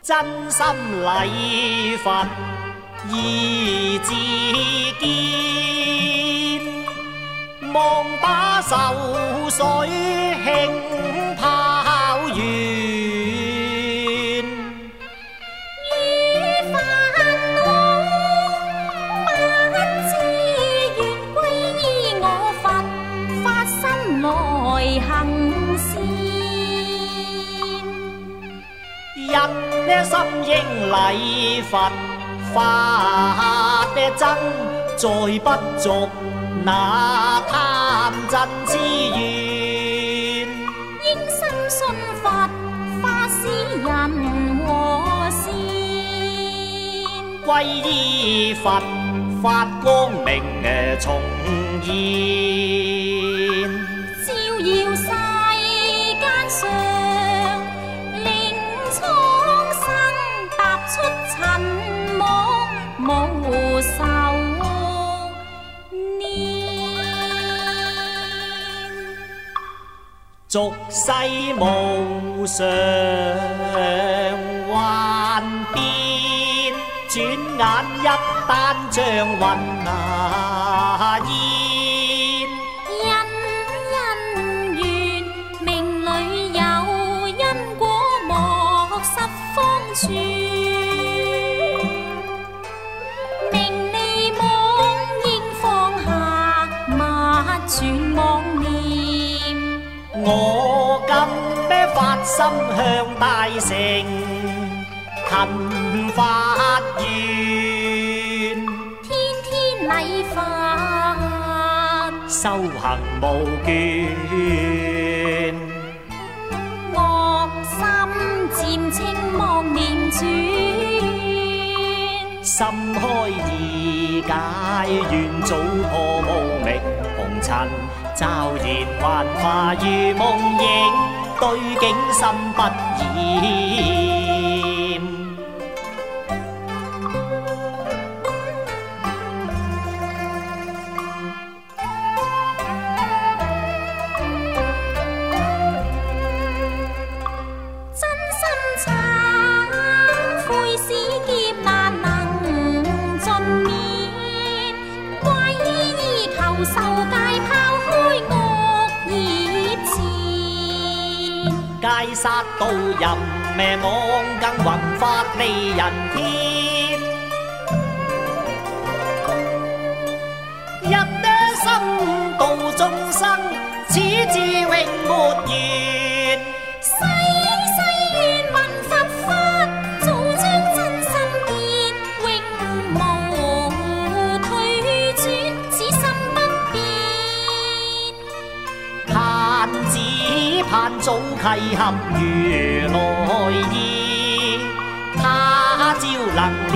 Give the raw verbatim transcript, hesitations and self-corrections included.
真心禮佛意志堅，望把愁水輕拋遠。 於煩惱不知願歸依我佛，發心來行善。 一呢心應禮佛法的僧，再不續那貪嗔痴願。 應心信佛，法使人和善。 歸依佛法光明誒重現， 照耀世間上，令蒼生踏出塵網，無愁念。 俗世無常幻變，轉眼一單像雲那煙。 因因緣命裏有因果，莫失方寸。名利妄應放下，勿存妄念。 我今咩發心向大成，勤發願， 天天禮佛， 修行無倦。 惡心漸清，妄念轉。 心開意解，願早破無明紅塵，驟然幻化如夢影，對境心不厭。 真心懺悔，使劫難能盡免。歸依求受戒，拋開惡業纏。 戒殺盜淫咩妄更宏法利人天，一呢心度眾生，此志永沒完。 世世願聞佛法，早將真心見，永無退轉，此心不變。 盼只盼早契合如來意，他朝能